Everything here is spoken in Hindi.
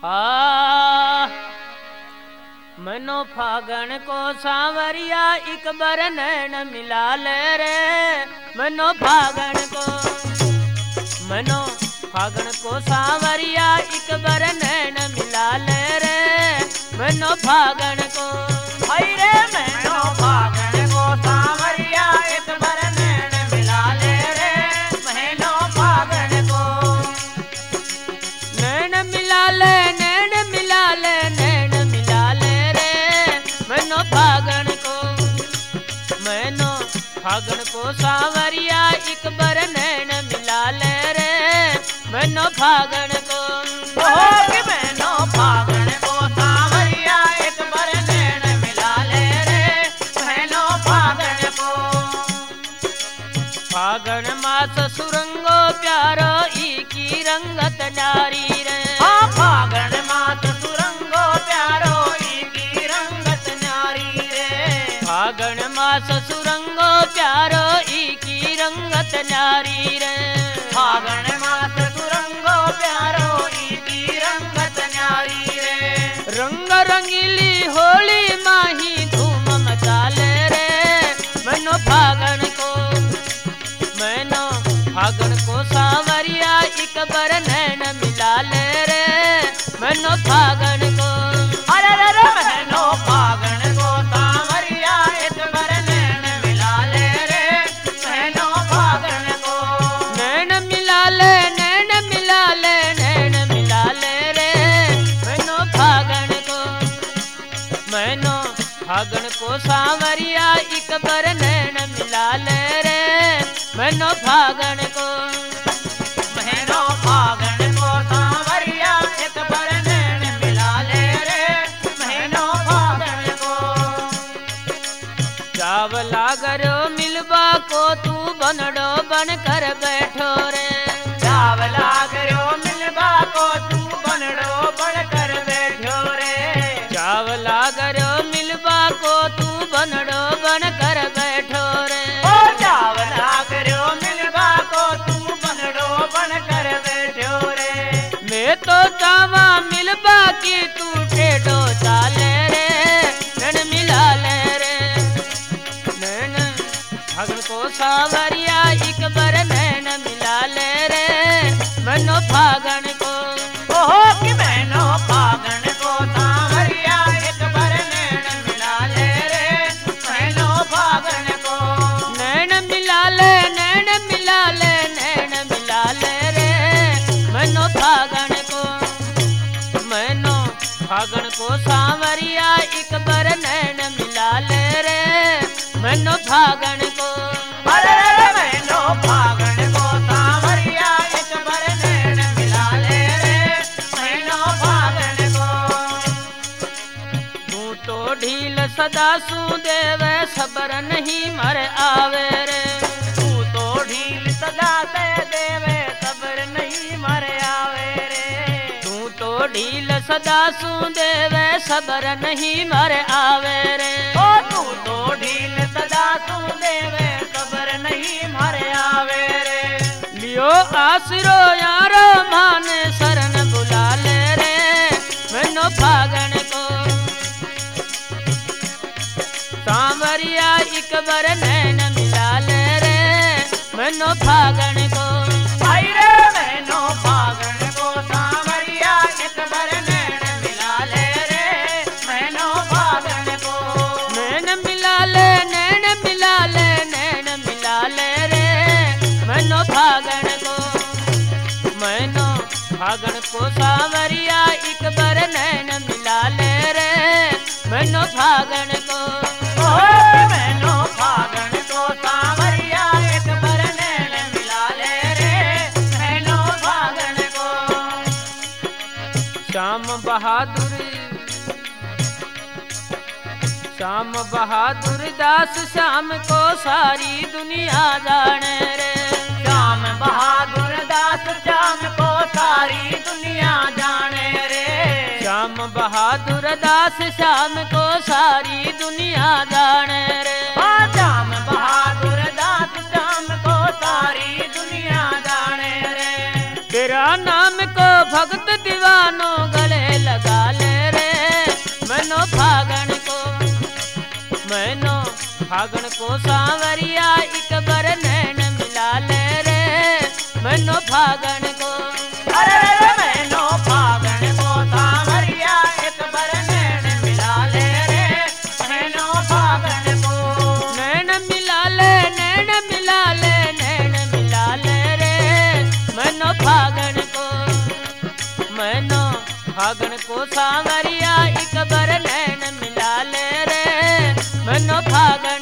मनो फागण को सांवरिया एक बार नैन मिला ले रे। मनो फागण को सांवरिया एक बार नैन मिला ले रे। मनो फागण को हाय रे मनो फागण को सांवरिया एक बार नैन मिला ले रे। मनो फागण को नैन मिला ले, नैन मिला ले, नैन मिला ले रे। मनो फागण को सांवरिया एक बार नैन मिला ले रे। मनो फागण को मनो फागण को सांवरिया एक बार नैन मिला ले रे। मनो फागण को फागण मास सुरंगो प्यारो की रंगत नारी रे। फागण मास सुरंगो प्यारो की रंगत नारी रे। फागण मास सुरंगो प्यारो की रंगत नारी रे। फागण मास सुरंगो प्यारो की रंगत नारी रे। रंग रंगीली होली माही धूम मचा ले रे। मनो फागण को सांवरिया एक बार नैन मिला ले रे। मनो फागण को अरे मनो फागण को सांवरिया एक बार नैन मिला ले रे। मनो फागण को नैन मिला ले, नैन मिला ले, नैन मिला ले रे। मनो फागण को सांवरिया एक बार नैन मिला ले रे। मनो फागण को सांवरिया एक बार नैन मिला ले रे। मनो फागण को चावला गरो मिलवा को तू बनडो बन कर बैठो रे। चावला गरो मिलवा को तू बनडो बन कर बैठो रे। चावला गरो मिलवा को तू बनडो बन कर बैठो रे। चावला गरो मिलवा को तू बनडो बन कर बैठो रे। मैं तो चावा मिलवा की तू टेढ़ो चाले रे। नैन मिला ले रे। नैन फागण को सांवरिया एक बार नैन मिला ले रे। मनो फागण को कि मनो फागण को सांवरिया एक बार नैन मिला ले रे। मनो फागण को नैन मिला ले, नैन मिला ले, नैन मिला ले रे। मनो फागण को सांवरिया एक बार नैन मिला ले रे। मनो फागण को अरे मनो फागण को सांवरिया एक बार नैन मिला ले रे। मनो फागण को तू तो ढील सदा सू देवे सबर नहीं मर आवे रे। तू तो ढील सदा से देवे सबर नहीं मर आवे रे। तू तो ढील सदा सू देवे सबर नहीं मर आवे रे। तू तो ढील सदा सू देवे सबर नहीं मर आवे रे। लियो आसरो यारो मान शरण बुला ले रे। मनो फागण को सांवरिया एक बार नैन मिला ले रे। मनो फागण को हाय रे मनो फागण को सांवरिया एक बार नैन मिला ले रे। मनो फागण को नैन मिला ले, नैन मिला ले, नैन मिला ले रे। मनो फागण को सांवरिया एक बार नैन मिला ले रे। मनो फागण को मनो फागण को सांवरिया एक बार नैन मिला ले रे। मनो फागण को श्याम बहादुर दास श्याम को सारी दुनिया जाने रे। श्याम बहादुर दास श्याम को सारी दुनिया जाने रे। श्याम बहादुर दास श्याम को सारी दुनिया जाने रे। श्याम बहादुर दास श्याम को सारी दुनिया जाने रे। तेरा नाम को भक्त दीवानों गले फागण को सांवरिया एक बार नैन मिला ले रे मैनो फागण को अरे मैनो फागण को सांवरिया एक बार नैन मिला ले रे मैनो फागण को नैन मिला ले नैन मिला ले नैन मिला ले रे मैनो फागण को मैनो फागण को सांवरिया एक बार नैन मिला ले रे मैनो फागण